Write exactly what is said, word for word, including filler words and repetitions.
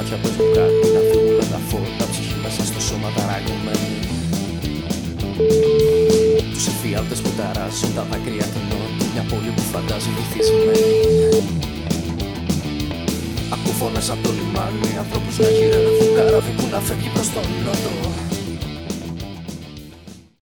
μάτια πες μου κάτι, να φύγουνε τα φώτα, ψυχή μέσα στο σώμα ταραγωμένη. Τους εφιάλτες που ταράζουν τα δάκρυα την νότη, μια πόλη που φαντάζει βυθισμένη. Ακού φωνές απ' το λιμάνι, ανθρώπους να γυρεύουν καράβι που να φεύγει προς τον νότο.